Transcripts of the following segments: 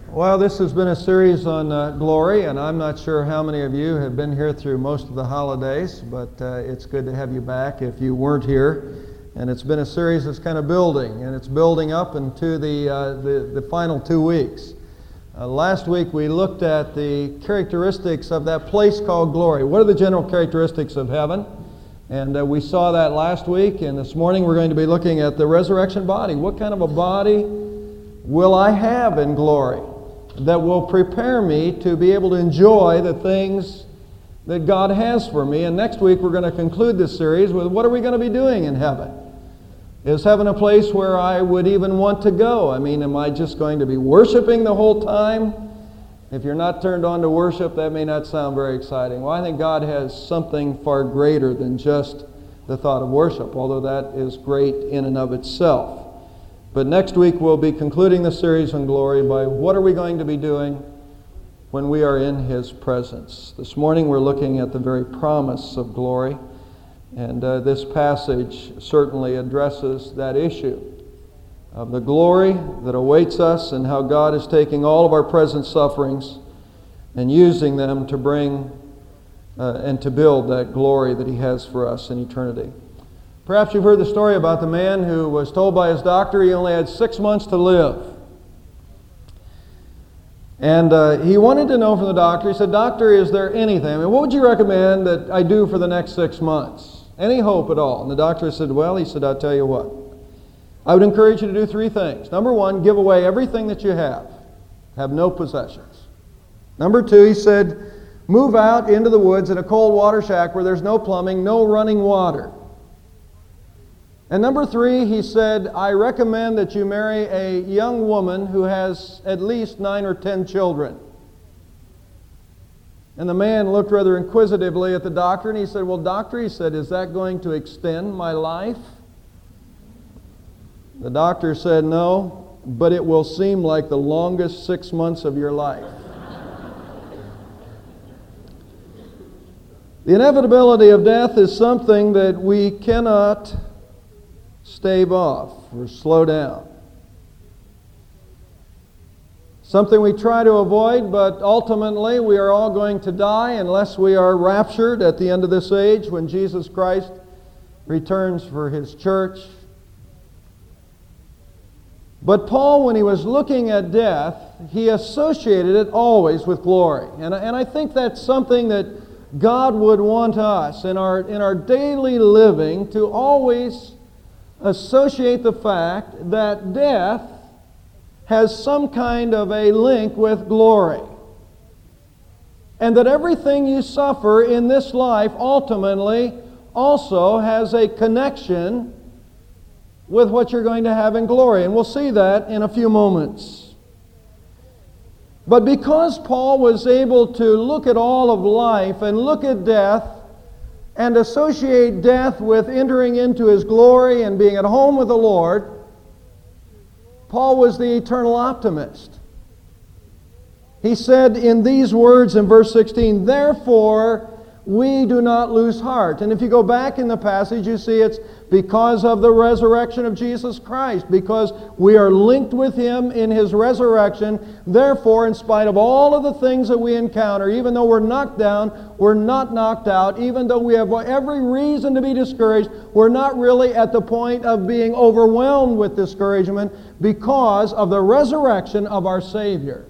Well, this has been a series on glory, and I'm not sure how many of you have been here through most of the holidays, but it's good to have you back if you weren't here. And it's been a series that's kind of building, and it's building up into the final 2 weeks. Last week we looked at the characteristics of that place called glory. What are the general characteristics of heaven? And we saw that last week, and this morning we're going to be looking at the resurrection body. What kind of a body will I have in glory that will prepare me to be able to enjoy the things that God has for me? And next week we're going to conclude this series with what are we going to be doing in heaven? Is heaven a place where I would even want to go? I mean, am I just going to be worshiping the whole time? If you're not turned on to worship, that may not sound very exciting. Well, I think God has something far greater than just the thought of worship, although that is great in and of itself. But next week we'll be concluding the series on glory by what are we going to be doing when we are in His presence. This morning we're looking at the very promise of glory, and this passage certainly addresses that issue of the glory that awaits us and how God is taking all of our present sufferings and using them to bring and to build that glory that He has for us in eternity. Perhaps you've heard the story about the man who was told by his doctor he only had 6 months to live. And he wanted to know from the doctor, he said, "Doctor, is there anything? I mean, what would you recommend that I do for the next 6 months? Any hope at all?" And the doctor said, "Well," he said, "I'll tell you what. I would encourage you to do 3 things. Number 1, give away everything that you have. Have no possessions. Number 2, he said, move out into the woods in a cold water shack where there's no plumbing, no running water. And number 3, he said, I recommend that you marry a young woman who has at least 9 or 10 children." And the man looked rather inquisitively at the doctor and he said, "Well, doctor," he said, "is that going to extend my life?" The doctor said, "No, but it will seem like the longest 6 months of your life." The inevitability of death is something that we cannot stave off or slow down. Something we try to avoid, but ultimately we are all going to die unless we are raptured at the end of this age when Jesus Christ returns for His church. But Paul, when he was looking at death, he associated it always with glory. And I think that's something that God would want us in our daily living to always associate the fact that death has some kind of a link with glory. And that everything you suffer in this life ultimately also has a connection with what you're going to have in glory. And we'll see that in a few moments. But because Paul was able to look at all of life and look at death and associate death with entering into his glory and being at home with the Lord, Paul was the eternal optimist. He said in these words in verse 16, "Therefore we do not lose heart." And if you go back in the passage, you see it's because of the resurrection of Jesus Christ, because we are linked with Him in His resurrection. Therefore, in spite of all of the things that we encounter, even though we're knocked down, we're not knocked out. Even though we have every reason to be discouraged, we're not really at the point of being overwhelmed with discouragement because of the resurrection of our Savior.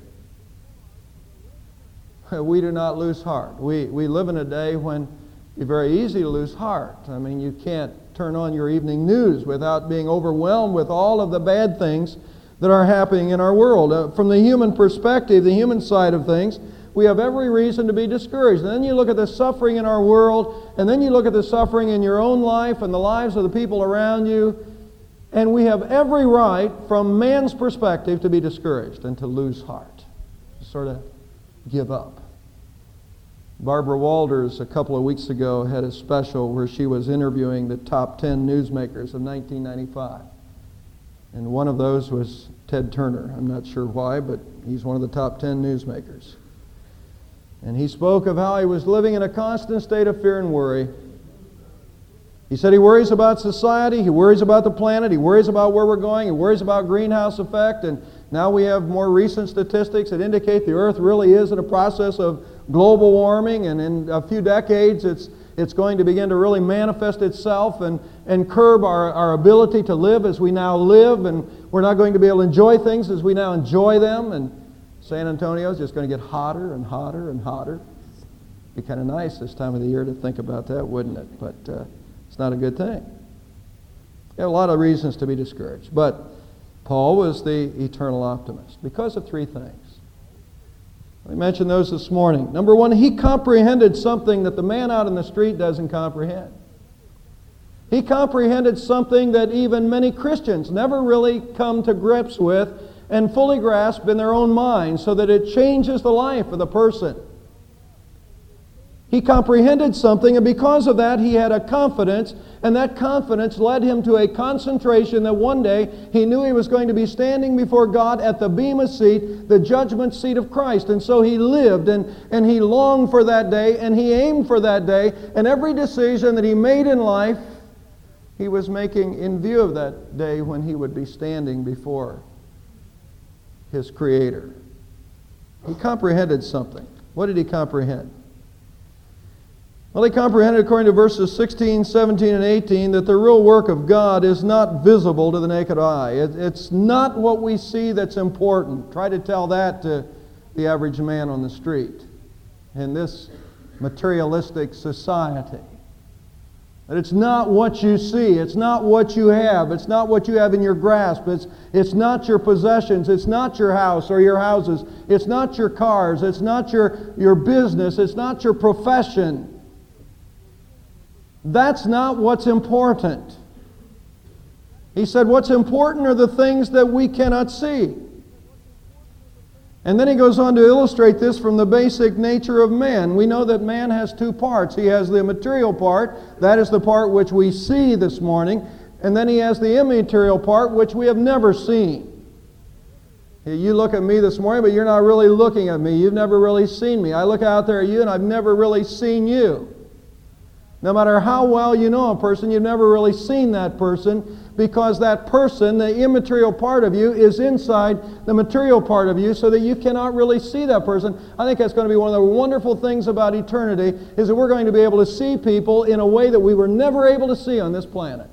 We do not lose heart. We live in a day when it's very easy to lose heart. I mean, you can't turn on your evening news without being overwhelmed with all of the bad things that are happening in our world. From the human perspective, the human side of things, we have every reason to be discouraged. And then you look at the suffering in our world, and then you look at the suffering in your own life and the lives of the people around you, and we have every right, from man's perspective, to be discouraged and to lose heart, to sort of give up. Barbara Walters, a couple of weeks ago, had a special where she was interviewing the top 10 newsmakers of 1995. And one of those was Ted Turner. I'm not sure why, but he's one of the top 10 newsmakers. And he spoke of how he was living in a constant state of fear and worry. He said he worries about society, he worries about the planet, he worries about where we're going, he worries about greenhouse effect, and Now we have more recent statistics that indicate the earth really is in a process of global warming, and in a few decades it's going to begin to really manifest itself and curb our ability to live as we now live, and we're not going to be able to enjoy things as we now enjoy them, and San Antonio is just going to get hotter and hotter and hotter. It'd be kind of nice this time of the year to think about that, wouldn't it? But it's not a good thing. There are a lot of reasons to be discouraged, but Paul was the eternal optimist because of three things. We mentioned those this morning. Number one, he comprehended something that the man out in the street doesn't comprehend. He comprehended something that even many Christians never really come to grips with and fully grasp in their own minds, so that it changes the life of the person. He comprehended something, and because of that he had a confidence, and that confidence led him to a concentration that one day he knew he was going to be standing before God at the bema seat, the judgment seat of Christ. And so he lived, and he longed for that day, and he aimed for that day, and every decision that he made in life he was making in view of that day when he would be standing before his Creator. He comprehended something. What did he comprehend? Well, he comprehended, according to verses 16, 17, and 18, that the real work of God is not visible to the naked eye. It's not what we see that's important. Try to tell that to the average man on the street in this materialistic society. That it's not what you see. It's not what you have. It's not what you have in your grasp. It's not your possessions. It's not your house or your houses. It's not your cars. It's not your business. It's not your profession. That's not what's important. He said what's important are the things that we cannot see. And then he goes on to illustrate this from the basic nature of man. We know that man has two parts. He has the material part, that is the part which we see this morning, and then he has the immaterial part which we have never seen. You look at me this morning, but you're not really looking at me. You've never really seen me. I look out there at you, and I've never really seen you. No matter how well you know a person, you've never really seen that person, because that person, the immaterial part of you, is inside the material part of you, so that you cannot really see that person. I think that's going to be one of the wonderful things about eternity, is that we're going to be able to see people in a way that we were never able to see on this planet.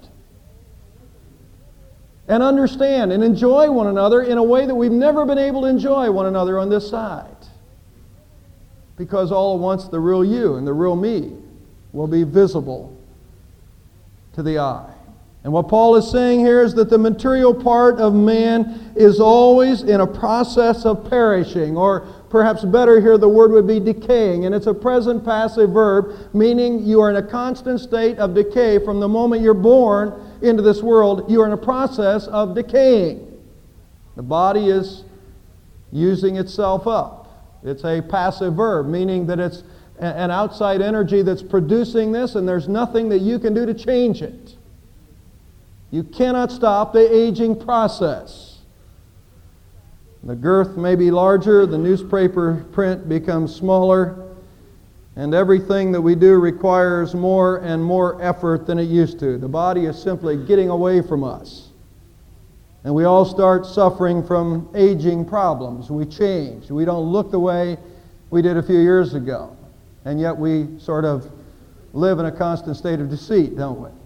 And understand and enjoy one another in a way that we've never been able to enjoy one another on this side. Because all at once the real you and the real me will be visible to the eye. And what Paul is saying here is that the material part of man is always in a process of perishing, or perhaps better here the word would be decaying, and it's a present passive verb, meaning you are in a constant state of decay from the moment you're born into this world. You are in a process of decaying. The body is using itself up. It's a passive verb, meaning that it's an outside energy that's producing this, and there's nothing that you can do to change it. You cannot stop the aging process. The girth may be larger, the newspaper print becomes smaller, and everything that we do requires more and more effort than it used to. The body is simply getting away from us. And we all start suffering from aging problems. We change. We don't look the way we did a few years ago. And yet we sort of live in a constant state of deceit, don't we?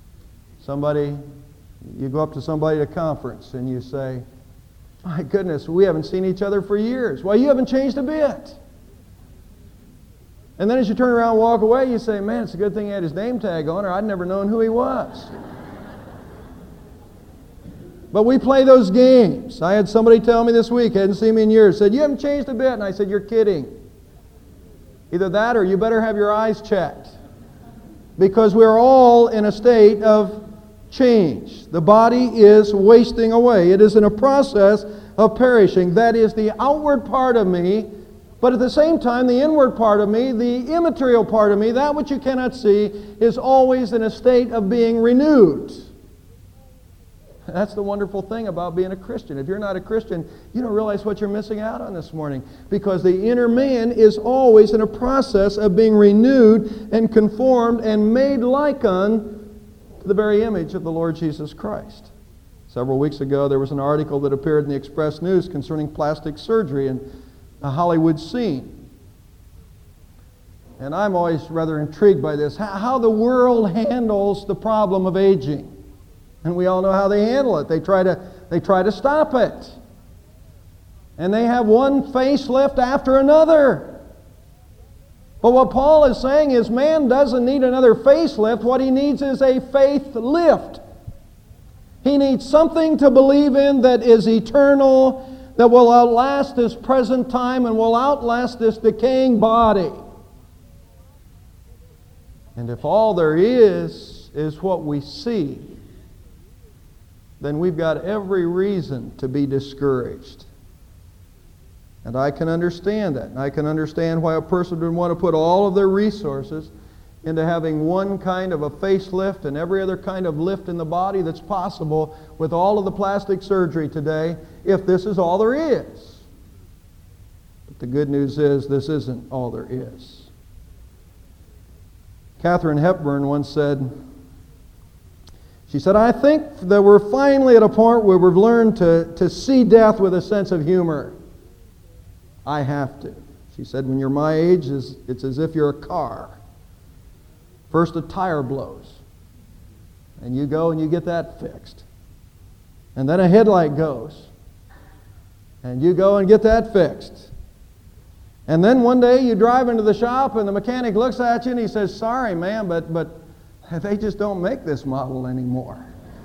You go up to somebody at a conference and you say, my goodness, we haven't seen each other for years. Well, you haven't changed a bit. And then as you turn around and walk away, you say, man, it's a good thing he had his name tag on, or I'd never known who he was. But we play those games. I had somebody tell me this week, hadn't seen me in years, said, you haven't changed a bit. And I said, you're kidding. Either that or you better have your eyes checked. Because we're all in a state of change. The body is wasting away. It is in a process of perishing. That is the outward part of me, but at the same time, the inward part of me, the immaterial part of me, that which you cannot see, is always in a state of being renewed. That's the wonderful thing about being a Christian. If you're not a Christian, you don't realize what you're missing out on this morning, because the inner man is always in a process of being renewed and conformed and made like unto the very image of the Lord Jesus Christ. Several weeks ago, there was an article that appeared in the Express News concerning plastic surgery in a Hollywood scene. And I'm always rather intrigued by this, how the world handles the problem of aging. And we all know how they handle it. They try to stop it. And they have one facelift after another. But what Paul is saying is man doesn't need another facelift. What he needs is a faith lift. He needs something to believe in that is eternal, that will outlast this present time and will outlast this decaying body. And if all there is what we see, then we've got every reason to be discouraged. And I can understand that. And I can understand why a person would want to put all of their resources into having one kind of a facelift and every other kind of lift in the body that's possible with all of the plastic surgery today, if this is all there is. But the good news is this isn't all there is. Katharine Hepburn once said, she said, I think that we're finally at a point where we've learned to see death with a sense of humor. I have to. She said, when you're my age, it's as if you're a car. First a tire blows, and you go and you get that fixed. And then a headlight goes, and you go and get that fixed. And then one day you drive into the shop and the mechanic looks at you and he says, sorry, man, but they just don't make this model anymore.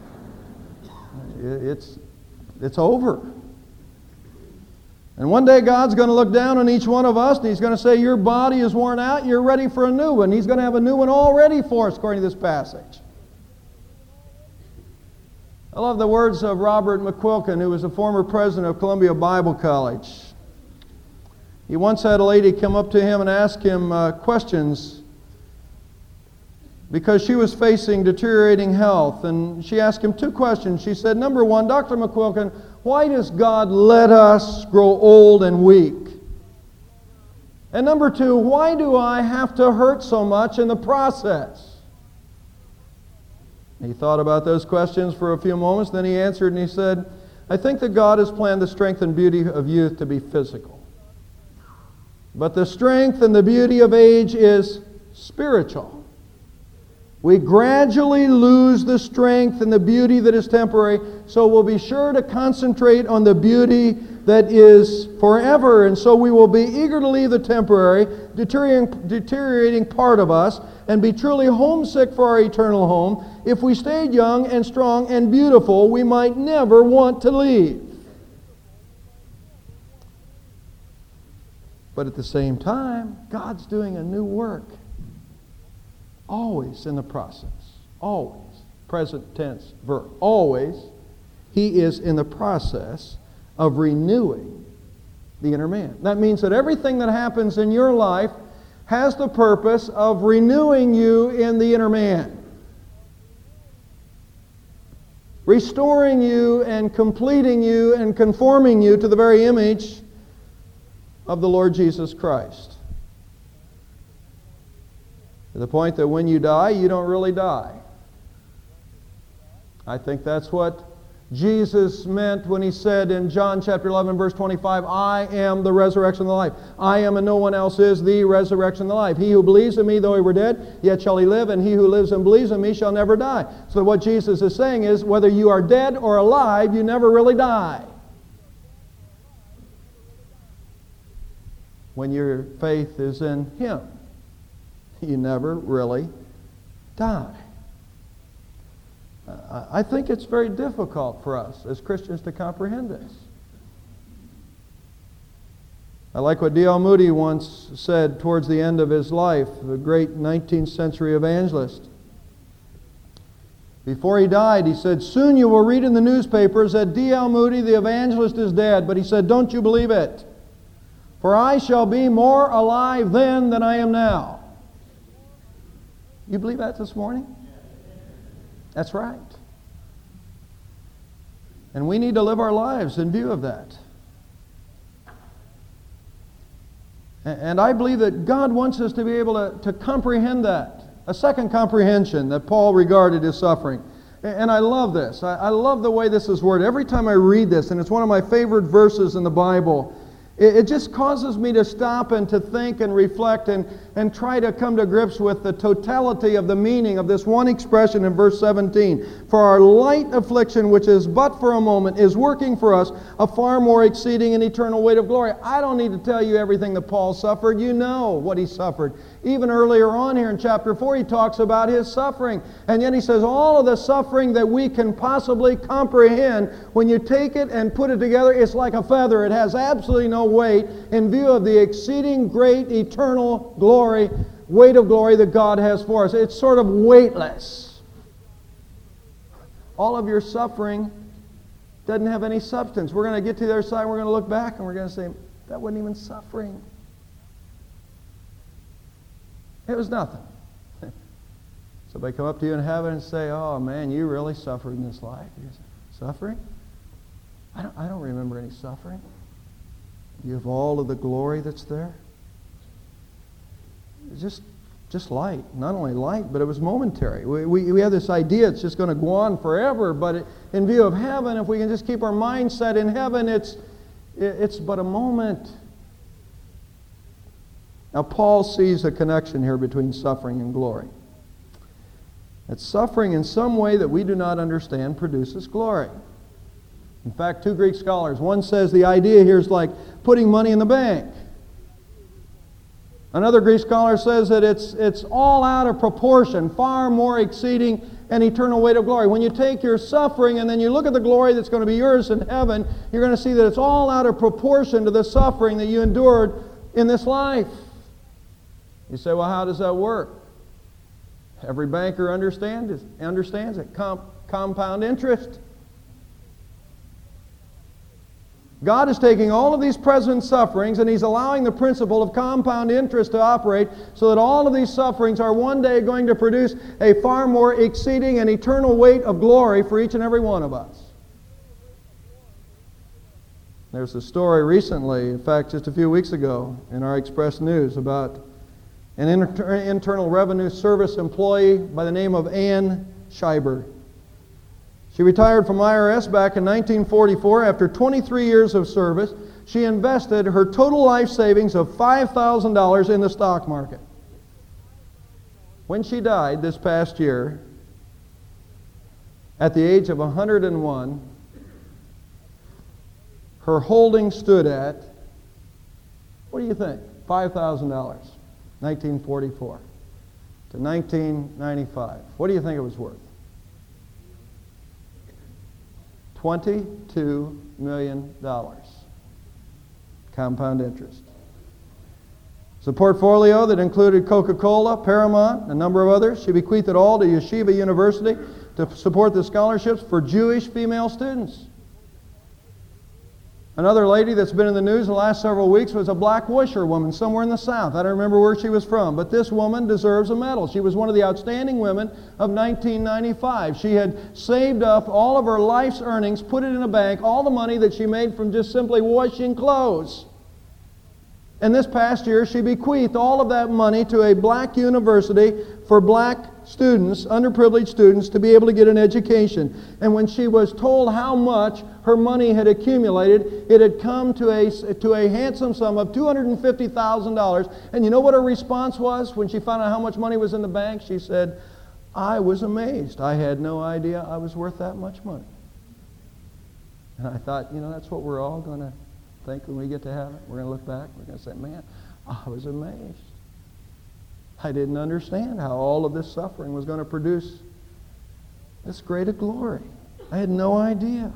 It's over. And one day God's going to look down on each one of us and He's going to say, your body is worn out, you're ready for a new one. He's going to have a new one all ready for us, according to this passage. I love the words of Robert McQuilkin, who was a former president of Columbia Bible College. He once had a lady come up to him and ask him questions because she was facing deteriorating health. And she asked him 2 questions. She said, number 1, Dr. McQuilkin, why does God let us grow old and weak? And number 2, why do I have to hurt so much in the process? He thought about those questions for a few moments. Then he answered and he said, I think that God has planned the strength and beauty of youth to be physical. But the strength and the beauty of age is spiritual. We gradually lose the strength and the beauty that is temporary, so we'll be sure to concentrate on the beauty that is forever. And so we will be eager to leave the temporary, deteriorating part of us and be truly homesick for our eternal home. If we stayed young and strong and beautiful, we might never want to leave. But at the same time, God's doing a new work. Always in the process. Always. Present tense verb. Always. He is in the process of renewing the inner man. That means that everything that happens in your life has the purpose of renewing you in the inner man. Restoring you and completing you and conforming you to the very image of the Lord Jesus Christ. To the point that when you die, you don't really die. I think that's what Jesus meant when He said in John chapter 11, verse 25, I am the resurrection and the life. I am and no one else is the resurrection and the life. He who believes in me, though he were dead, yet shall he live, and he who lives and believes in me shall never die. So what Jesus is saying is, whether you are dead or alive, you never really die. When your faith is in Him, you never really die. I think it's very difficult for us as Christians to comprehend this. I like what D.L. Moody once said towards the end of his life, the great 19th century evangelist. Before he died, he said, soon you will read in the newspapers that D.L. Moody, the evangelist, is dead. But he said, don't you believe it? For I shall be more alive then than I am now. You believe that this morning? That's right. And we need to live our lives in view of that. And I believe that God wants us to be able to comprehend that. A second comprehension that Paul regarded as suffering. And I love this. I love the way this is worded. Every time I read this, and it's one of my favorite verses in the Bible, it just causes me to stop and to think and reflect and try to come to grips with the totality of the meaning of this one expression in verse 17. For our light affliction, which is but for a moment, is working for us a far more exceeding and eternal weight of glory. I don't need to tell you everything that Paul suffered. You know what he suffered. Even earlier on here in chapter 4, he talks about his suffering. And yet he says all of the suffering that we can possibly comprehend, when you take it and put it together, it's like a feather. It has absolutely no weight in view of the exceeding great eternal glory, weight of glory that God has for us. It's sort of weightless. All of your suffering doesn't have any substance. We're going to get to the other side, we're going to look back, and we're going to say, that wasn't even suffering. It was nothing. Somebody come up to you in heaven and say, oh man, you really suffered in this life. You say, suffering? I don't remember any suffering. You have all of the glory that's there. It's just light. Not only light, but it was momentary. We have this idea it's just going to go on forever, but in view of heaven, if we can just keep our mind set in heaven, it's but a moment. Now, Paul sees a connection here between suffering and glory. That suffering in some way that we do not understand produces glory. In fact, two Greek scholars, one says the idea here is like putting money in the bank. Another Greek scholar says that it's all out of proportion, far more exceeding an eternal weight of glory. When you take your suffering and then you look at the glory that's going to be yours in heaven, you're going to see that it's all out of proportion to the suffering that you endured in this life. You say, well, how does that work? Every banker understands it. Compound interest. God is taking all of these present sufferings and He's allowing the principle of compound interest to operate so that all of these sufferings are one day going to produce a far more exceeding and eternal weight of glory for each and every one of us. There's a story recently, in fact just a few weeks ago in our Express News, about an Internal Revenue Service employee by the name of Ann Schreiber. She retired from IRS back in 1944. After 23 years of service, she invested her total life savings of $5,000 in the stock market. When she died this past year, at the age of 101, her holdings stood at, what do you think, $5,000. 1944 to 1995. What do you think it was worth? $22 million. Compound interest. It's a portfolio that included Coca-Cola, Paramount, a number of others. She bequeathed it all to Yeshiva University to support the scholarships for Jewish female students. Another lady that's been in the news the last several weeks was a black washerwoman somewhere in the South. I don't remember where she was from, but this woman deserves a medal. She was one of the outstanding women of 1995. She had saved up all of her life's earnings, put it in a bank, all the money that she made from just simply washing clothes. And this past year, she bequeathed all of that money to a black university for black students, underprivileged students, to be able to get an education. And when she was told how much her money had accumulated, it had come to a handsome sum of $250,000. And you know what her response was when she found out how much money was in the bank? She said, I was amazed. I had no idea I was worth that much money. And I thought, that's what we're all going to think when we get to heaven. We're going to look back. We're going to say, man, I was amazed. I didn't understand how all of this suffering was going to produce this great glory. I had no idea.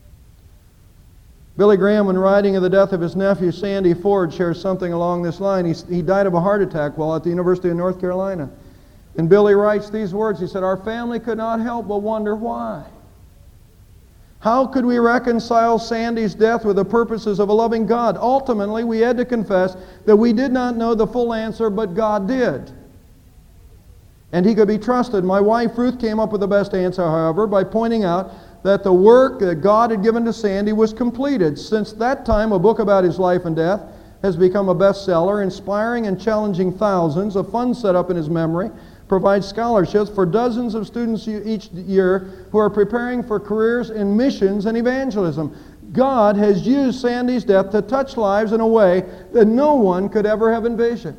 Billy Graham, when writing of the death of his nephew, Sandy Ford, shares something along this line. He died of a heart attack while at the University of North Carolina. And Billy writes these words. He said, our family could not help but wonder why. How could we reconcile Sandy's death with the purposes of a loving God? Ultimately, we had to confess that we did not know the full answer, but God did. And He could be trusted. My wife, Ruth, came up with the best answer, however, by pointing out that the work that God had given to Sandy was completed. Since that time, a book about his life and death, has become a bestseller, inspiring and challenging thousands, a fund set up in his memory provides scholarships for dozens of students each year who are preparing for careers in missions and evangelism. God has used Sandy's death to touch lives in a way that no one could ever have envisioned.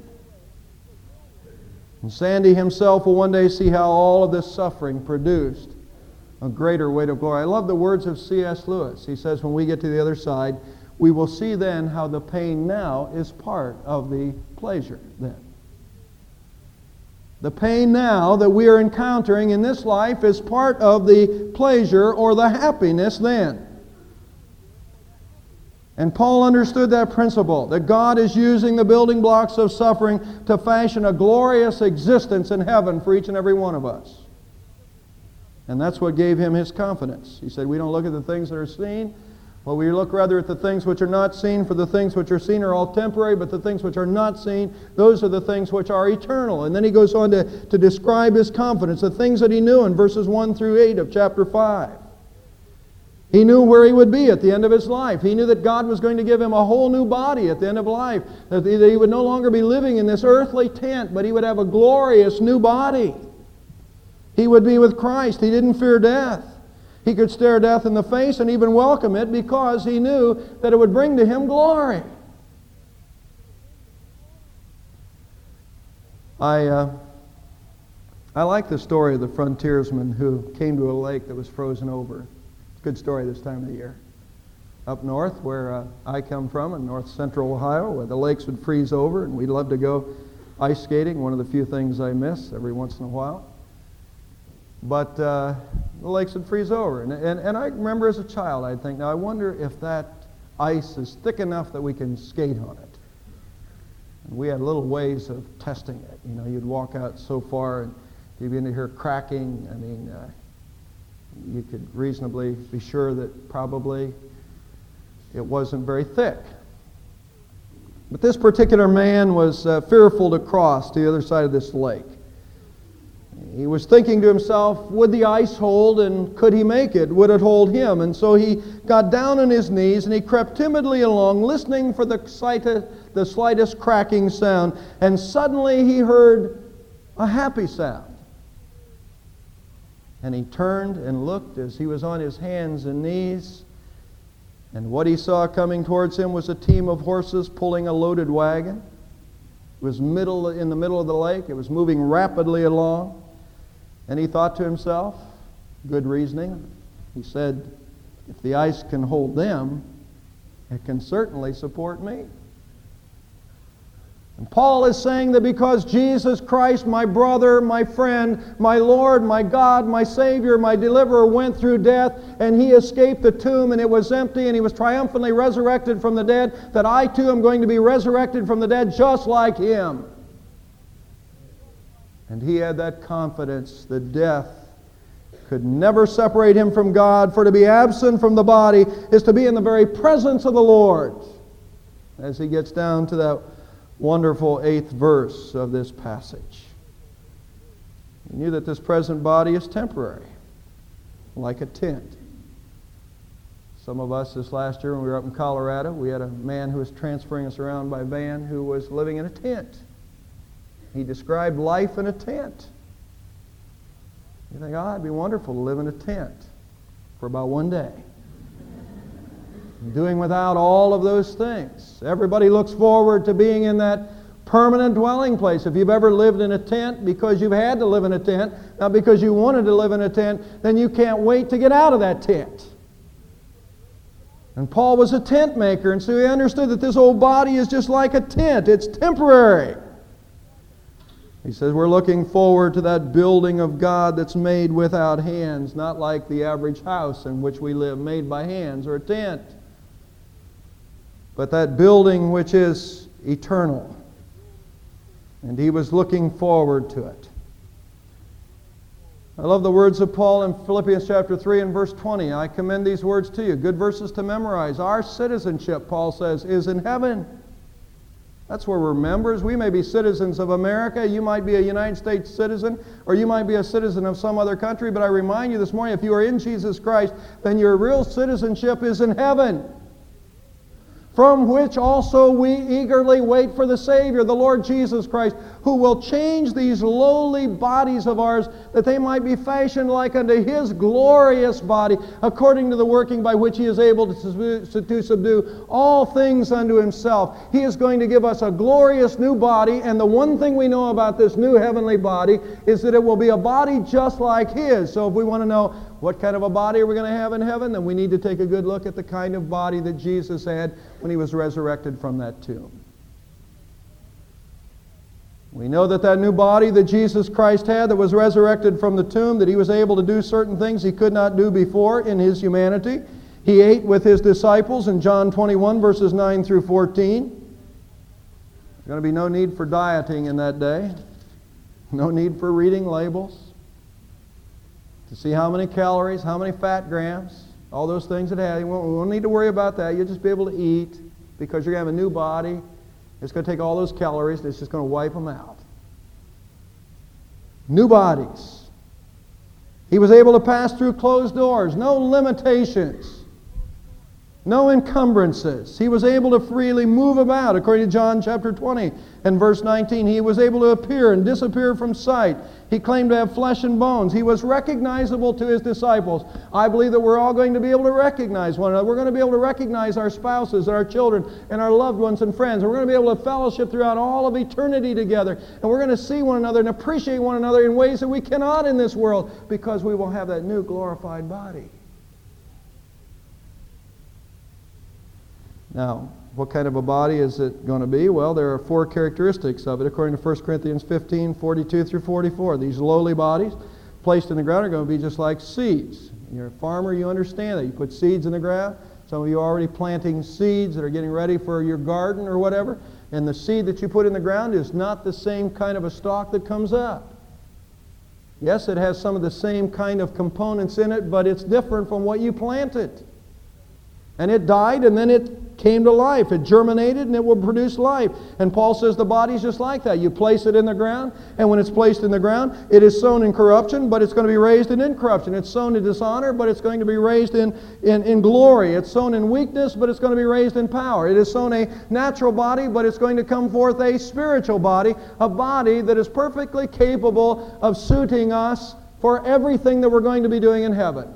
And Sandy himself will one day see how all of this suffering produced a greater weight of glory. I love the words of C.S. Lewis. He says, when we get to the other side, we will see then how the pain now is part of the pleasure then. The pain now that we are encountering in this life is part of the pleasure or the happiness then. And Paul understood that principle, that God is using the building blocks of suffering to fashion a glorious existence in heaven for each and every one of us. And that's what gave him his confidence. He said, we don't look at the things that are seen, but we look rather at the things which are not seen, for the things which are seen are all temporary, but the things which are not seen, those are the things which are eternal. And then he goes on to describe his confidence, the things that he knew in verses 1 through 8 of chapter 5. He knew where he would be at the end of his life. He knew that God was going to give him a whole new body at the end of life. That he would no longer be living in this earthly tent, but he would have a glorious new body. He would be with Christ. He didn't fear death. He could stare death in the face and even welcome it because he knew that it would bring to him glory. I like the story of the frontiersman who came to a lake that was frozen over. Good story this time of the year. Up north, where I come from, in north central Ohio, where the lakes would freeze over, and we'd love to go ice skating, one of the few things I miss every once in a while. But the lakes would freeze over. And I remember as a child, I'd think, now I wonder if that ice is thick enough that we can skate on it. And we had little ways of testing it. You know, you'd walk out so far, and you'd begin to hear cracking. I mean, you could reasonably be sure that probably it wasn't very thick. But this particular man was fearful to cross to the other side of this lake. He was thinking to himself, would the ice hold and could he make it? Would it hold him? And so he got down on his knees and he crept timidly along, listening for the slightest cracking sound. And suddenly he heard a happy sound. And he turned and looked as he was on his hands and knees. And what he saw coming towards him was a team of horses pulling a loaded wagon. It was in the middle of the lake. It was moving rapidly along. And he thought to himself, good reasoning, he said, if the ice can hold them, it can certainly support me. And Paul is saying that because Jesus Christ, my brother, my friend, my Lord, my God, my Savior, my deliverer, went through death and he escaped the tomb and it was empty and he was triumphantly resurrected from the dead, that I too am going to be resurrected from the dead just like him. And he had that confidence that death could never separate him from God, for to be absent from the body is to be in the very presence of the Lord. As he gets down to that wonderful 8th verse of this passage. He knew that this present body is temporary, like a tent. Some of us this last year when we were up in Colorado, we had a man who was transferring us around by van who was living in a tent. He described life in a tent. You think, oh, it'd be wonderful to live in a tent for about one day. Doing without all of those things. Everybody looks forward to being in that permanent dwelling place. If you've ever lived in a tent because you've had to live in a tent, not because you wanted to live in a tent, then you can't wait to get out of that tent. And Paul was a tent maker, and so he understood that this old body is just like a tent. It's temporary. He says we're looking forward to that building of God that's made without hands, not like the average house in which we live, made by hands or a tent. But that building which is eternal. And he was looking forward to it. I love the words of Paul in Philippians chapter 3 and verse 20. I commend these words to you. Good verses to memorize. Our citizenship, Paul says, is in heaven. That's where we're members. We may be citizens of America. You might be a United States citizen, or you might be a citizen of some other country. But I remind you this morning, if you are in Jesus Christ, then your real citizenship is in heaven. from which also we eagerly wait for the Savior, the Lord Jesus Christ, who will change these lowly bodies of ours, that they might be fashioned like unto His glorious body, according to the working by which He is able to subdue all things unto Himself. He is going to give us a glorious new body, and the one thing we know about this new heavenly body is that it will be a body just like His. So if we want to know what kind of a body are we going to have in heaven, then we need to take a good look at the kind of body that Jesus had when He was resurrected from that tomb. We know that that new body that Jesus Christ had that was resurrected from the tomb, that He was able to do certain things He could not do before in His humanity. He ate with His disciples in John 21, verses 9 through 14. There's going to be no need for dieting in that day. No need for reading labels to see how many calories, how many fat grams, all those things that have. We won't need to worry about that. You'll just be able to eat because you're going to have a new body. It's going to take all those calories and it's just going to wipe them out. New bodies. He was able to pass through closed doors. No limitations. No encumbrances. He was able to freely move about. According to John chapter 20 and verse 19, He was able to appear and disappear from sight. He claimed to have flesh and bones. He was recognizable to His disciples. I believe that we're all going to be able to recognize one another. We're going to be able to recognize our spouses, our children, and our loved ones and friends. We're going to be able to fellowship throughout all of eternity together. And we're going to see one another and appreciate one another in ways that we cannot in this world because we will have that new glorified body. Now, what kind of a body is it going to be? Well, there are 4 characteristics of it according to 1 Corinthians 15, 42 through 44. These lowly bodies placed in the ground are going to be just like seeds. You're a farmer, you understand that. You put seeds in the ground. Some of you are already planting seeds that are getting ready for your garden or whatever. And the seed that you put in the ground is not the same kind of a stalk that comes up. Yes, it has some of the same kind of components in it, but it's different from what you planted. And it died, and then it came to life. It germinated, and it will produce life. And Paul says the body's just like that. You place it in the ground, and when it's placed in the ground, it is sown in corruption, but it's going to be raised in incorruption. It's sown in dishonor, but it's going to be raised in glory. It's sown in weakness, but it's going to be raised in power. It is sown a natural body, but it's going to come forth a spiritual body, a body that is perfectly capable of suiting us for everything that we're going to be doing in heaven.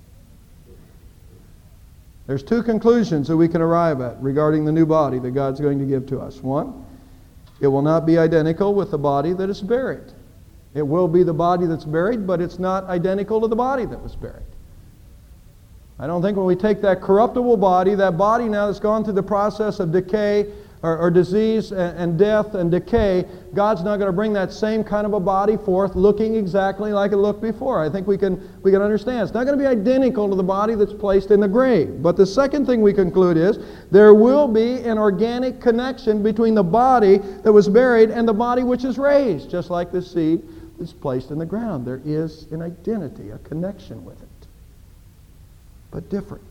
There's 2 conclusions that we can arrive at regarding the new body that God's going to give to us. 1, it will not be identical with the body that is buried. It will be the body that's buried, but it's not identical to the body that was buried. I don't think when we take that corruptible body, that body now that's gone through the process of decay or disease and death and decay, God's not going to bring that same kind of a body forth looking exactly like it looked before. I think we can understand. It's not going to be identical to the body that's placed in the grave. But the second thing we conclude is there will be an organic connection between the body that was buried and the body which is raised, just like the seed is placed in the ground. There is an identity, a connection with it, but different.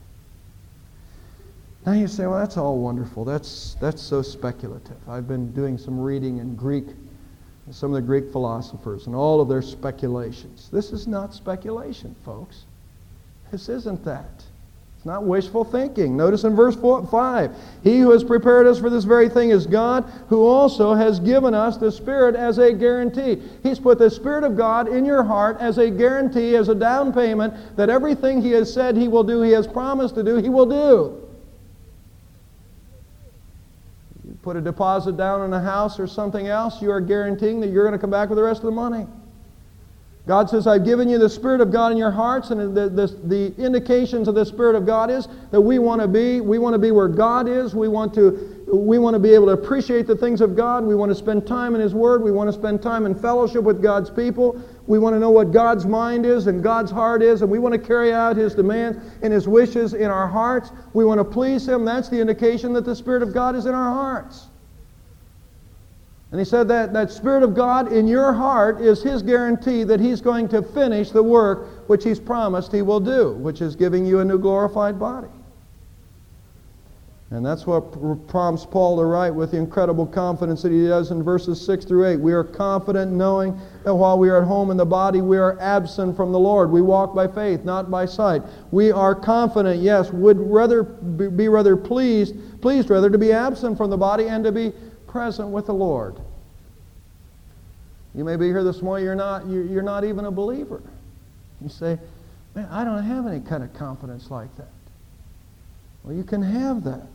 Now you say, well, that's all wonderful. That's so speculative. I've been doing some reading in Greek, some of the Greek philosophers, and all of their speculations. This is not speculation, folks. This isn't that. It's not wishful thinking. Notice in verse 5, He who has prepared us for this very thing is God, who also has given us the Spirit as a guarantee. He's put the Spirit of God in your heart as a guarantee, as a down payment, that everything He has said He will do, He has promised to do, He will do. Put a deposit down on a house or something else, you are guaranteeing that you're going to come back with the rest of the money. God says, I've given you the Spirit of God in your hearts, and the indications of the Spirit of God is that we want to be where God is. We want to be able to appreciate the things of God. We want to spend time in His Word. We want to spend time in fellowship with God's people. We want to know what God's mind is and God's heart is, and we want to carry out His demands and His wishes in our hearts. We want to please Him. That's the indication that the Spirit of God is in our hearts. And He said that Spirit of God in your heart is His guarantee that He's going to finish the work which He's promised He will do, which is giving you a new glorified body. And that's what prompts Paul to write with the incredible confidence that he does in verses 6 through 8. We are confident knowing that while we are at home in the body, we are absent from the Lord. We walk by faith, not by sight. We are confident, yes, would rather be rather pleased rather to be absent from the body and to be present with the Lord. You may be here this morning, you're not even a believer. You say, man, I don't have any kind of confidence like that. Well, you can have that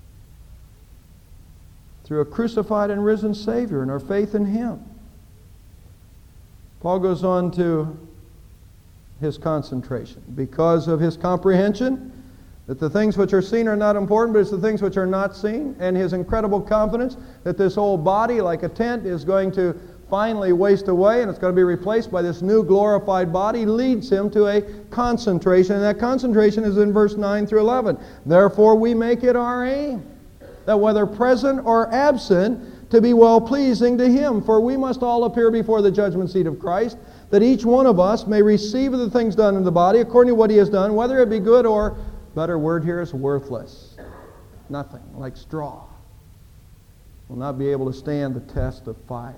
through a crucified and risen Savior and our faith in Him. Paul goes on to his concentration. Because of his comprehension that the things which are seen are not important, but it's the things which are not seen, and his incredible confidence that this old body, like a tent, is going to finally waste away and it's going to be replaced by this new glorified body, leads him to a concentration. And that concentration is in verse 9 through 11. Therefore we make it our aim, that whether present or absent, to be well-pleasing to Him. For we must all appear before the judgment seat of Christ, that each one of us may receive of the things done in the body according to what he has done, whether it be good or, better word here is worthless. Nothing, like straw. Will not be able to stand the test of fire.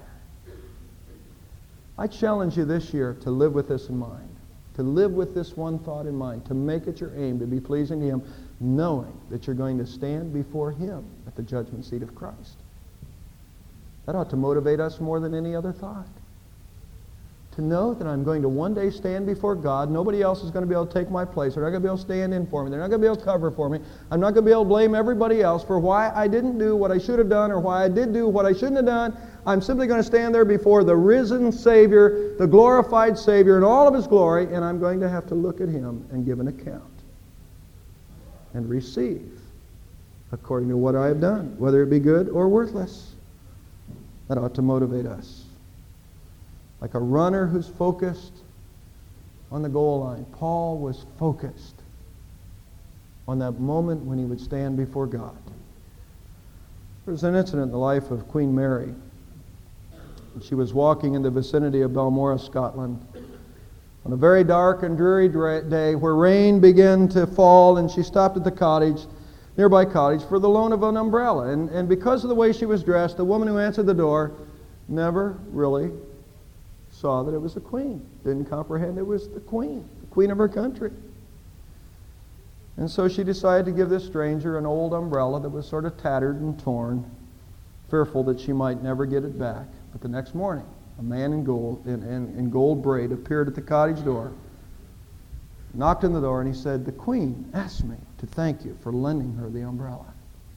I challenge you this year to live with this in mind, to live with this one thought in mind, to make it your aim to be pleasing to Him, knowing that you're going to stand before Him at the judgment seat of Christ. That ought to motivate us more than any other thought. To know that I'm going to one day stand before God. Nobody else is going to be able to take my place. They're not going to be able to stand in for me. They're not going to be able to cover for me. I'm not going to be able to blame everybody else for why I didn't do what I should have done or why I did do what I shouldn't have done. I'm simply going to stand there before the risen Savior, the glorified Savior in all of His glory, and I'm going to have to look at Him and give an account and receive according to what I have done, whether it be good or worthless. That ought to motivate us. Like a runner who's focused on the goal line, Paul was focused on that moment when he would stand before God. There was an incident in the life of Queen Mary. She was walking in the vicinity of Balmoral, Scotland, on a very dark and dreary day where rain began to fall, and she stopped at the nearby cottage, for the loan of an umbrella. And because of the way she was dressed, the woman who answered the door never really saw that it was the queen. Didn't comprehend it was the queen of her country. And so she decided to give this stranger an old umbrella that was sort of tattered and torn, fearful that she might never get it back. But the next morning, a man in gold braid appeared at the cottage door, knocked on the door, and he said, "The queen asked me to thank you for lending her the umbrella."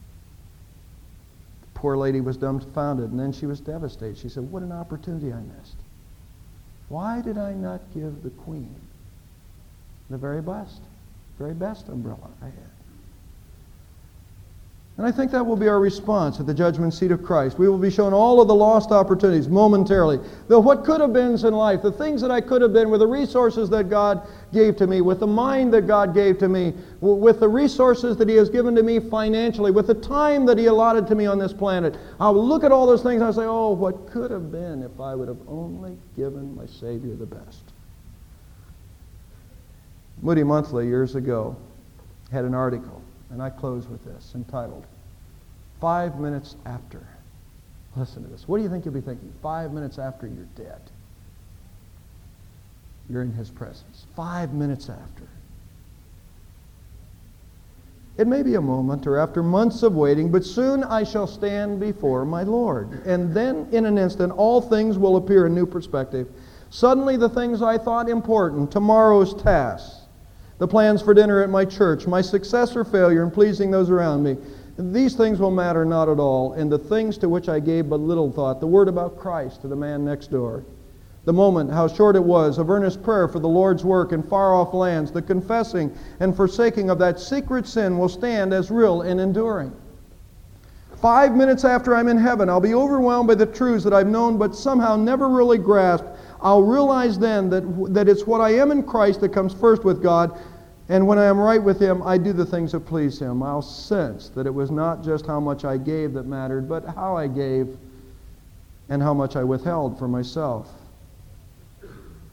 The poor lady was dumbfounded, and then she was devastated. She said, "What an opportunity I missed. Why did I not give the queen the very best umbrella I had?" And I think that will be our response at the judgment seat of Christ. We will be shown all of the lost opportunities momentarily. What could have been in life, the things that I could have been with the resources that God gave to me, with the mind that God gave to me, with the resources that He has given to me financially, with the time that He allotted to me on this planet. I'll look at all those things and I'll say, oh, what could have been if I would have only given my Savior the best. Moody Monthly years ago had an article, and I close with this, entitled, 5 minutes after. Listen to this. What do you think you'll be thinking 5 minutes after you're dead? You're in His presence. 5 minutes after. It may be a moment or after months of waiting, but soon I shall stand before my Lord. And then in an instant, all things will appear in new perspective. Suddenly the things I thought important, tomorrow's tasks, the plans for dinner at my church, my success or failure in pleasing those around me, these things will matter not at all. And the things to which I gave but little thought, the word about Christ to the man next door, the moment, how short it was, of earnest prayer for the Lord's work in far-off lands, the confessing and forsaking of that secret sin will stand as real and enduring. 5 minutes after I'm in heaven, I'll be overwhelmed by the truths that I've known but somehow never really grasped. I'll realize then that it's what I am in Christ that comes first with God, and when I am right with Him, I do the things that please Him. I'll sense that it was not just how much I gave that mattered, but how I gave and how much I withheld for myself.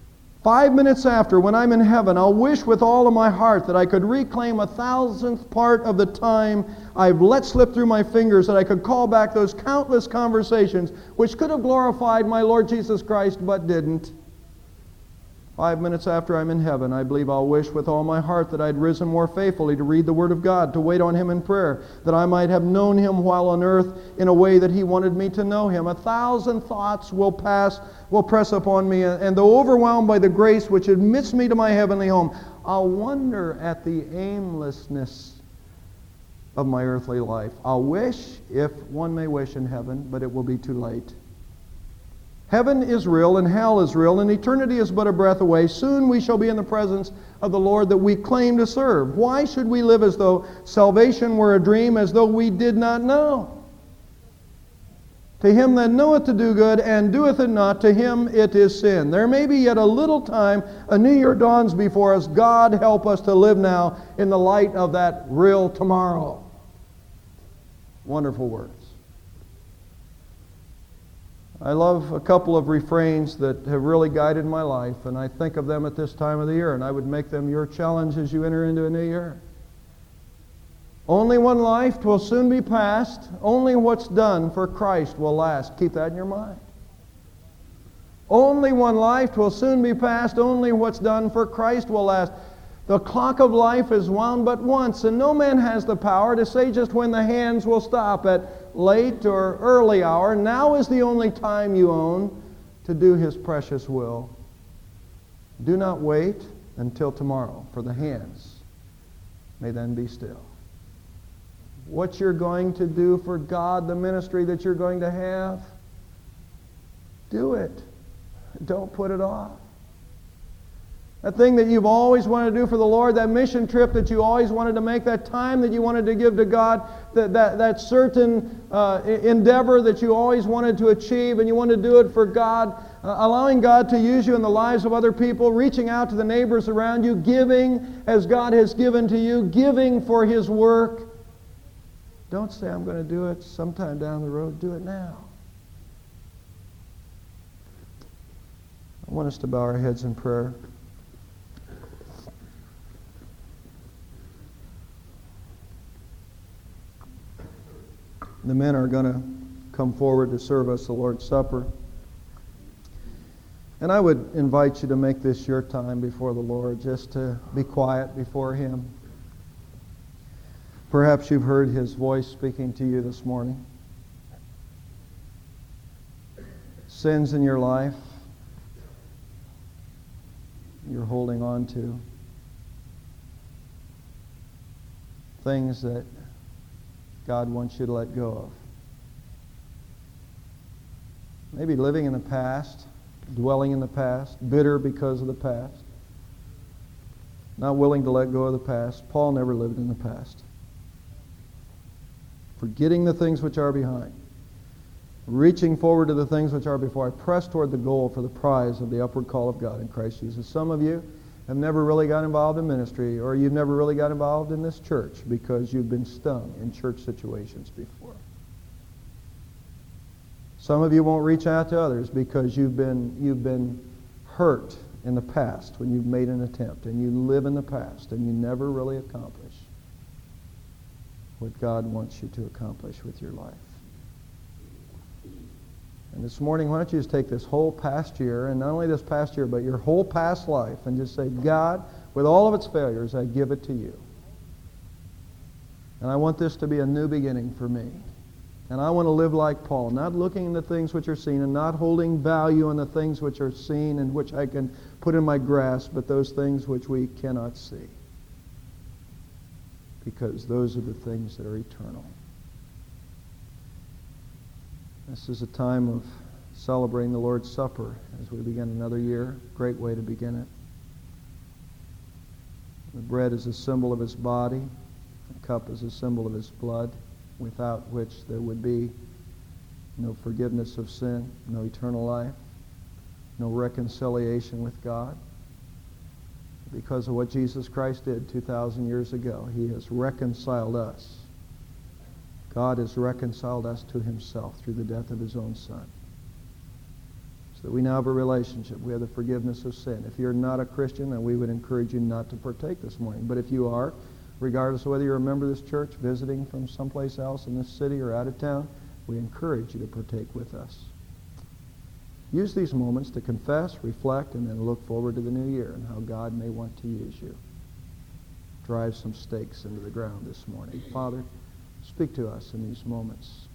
5 minutes after, when I'm in heaven, I'll wish with all of my heart that I could reclaim 1,000th part of the time I've let slip through my fingers, that I could call back those countless conversations which could have glorified my Lord Jesus Christ but didn't. 5 minutes after I'm in heaven, I believe I'll wish with all my heart that I'd risen more faithfully to read the Word of God, to wait on Him in prayer, that I might have known Him while on earth in a way that He wanted me to know Him. 1,000 thoughts will press upon me, and though overwhelmed by the grace which admits me to my heavenly home, I'll wonder at the aimlessness of my earthly life. I'll wish, if one may wish in heaven, but it will be too late. Heaven is real and hell is real, and eternity is but a breath away. Soon we shall be in the presence of the Lord that we claim to serve. Why should we live as though salvation were a dream, as though we did not know? To him that knoweth to do good and doeth it not, to him it is sin. There may be yet a little time, a new year dawns before us. God help us to live now in the light of that real tomorrow. Wonderful words. I love a couple of refrains that have really guided my life, and I think of them at this time of the year, and I would make them your challenge as you enter into a new year. Only one life, 'twill soon be past. Only what's done for Christ will last. Keep that in your mind. Only one life, 'twill soon be past. Only what's done for Christ will last. The clock of life is wound but once, and no man has the power to say just when the hands will stop, at late or early hour. Now is the only time you own to do His precious will. Do not wait until tomorrow, for the hands may then be still. What you're going to do for God, the ministry that you're going to have, do it. Don't put it off. That thing that you've always wanted to do for the Lord, that mission trip that you always wanted to make, that time that you wanted to give to God, that certain endeavor that you always wanted to achieve, and you want to do it for God, allowing God to use you in the lives of other people, reaching out to the neighbors around you, giving as God has given to you, giving for His work. Don't say, I'm going to do it sometime down the road. Do it now. I want us to bow our heads in prayer. The men are going to come forward to serve us the Lord's Supper. And I would invite you to make this your time before the Lord, just to be quiet before Him. Perhaps you've heard His voice speaking to you this morning. Sins in your life you're holding on to. Things that God wants you to let go of. Maybe living in the past, dwelling in the past, bitter because of the past, not willing to let go of the past. Paul never lived in the past. Forgetting the things which are behind, reaching forward to the things which are before. I press toward the goal for the prize of the upward call of God in Christ Jesus. Some of you have never really got involved in ministry, or you've never really got involved in this church because you've been stung in church situations before. Some of you won't reach out to others because you've been hurt in the past when you've made an attempt, and you live in the past and you never really accomplish what God wants you to accomplish with your life. And this morning, why don't you just take this whole past year, and not only this past year, but your whole past life, and just say, God, with all of its failures, I give it to you. And I want this to be a new beginning for me. And I want to live like Paul, not looking at the things which are seen, and not holding value on the things which are seen and which I can put in my grasp, but those things which we cannot see. Because those are the things that are eternal. This is a time of celebrating the Lord's Supper as we begin another year. Great way to begin it. The bread is a symbol of His body. The cup is a symbol of His blood, without which there would be no forgiveness of sin, no eternal life, no reconciliation with God. Because of what Jesus Christ did 2,000 years ago, He has reconciled us. God has reconciled us to Himself through the death of His own Son. that we now have a relationship. We have the forgiveness of sin. If you're not a Christian, then we would encourage you not to partake this morning. But if you are, regardless of whether you're a member of this church, visiting from someplace else in this city or out of town, we encourage you to partake with us. Use these moments to confess, reflect, and then look forward to the new year and how God may want to use you. Drive some stakes into the ground this morning. Father, speak to us in these moments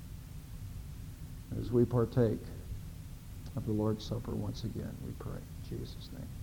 as we partake of the Lord's Supper once again, we pray. In Jesus' name.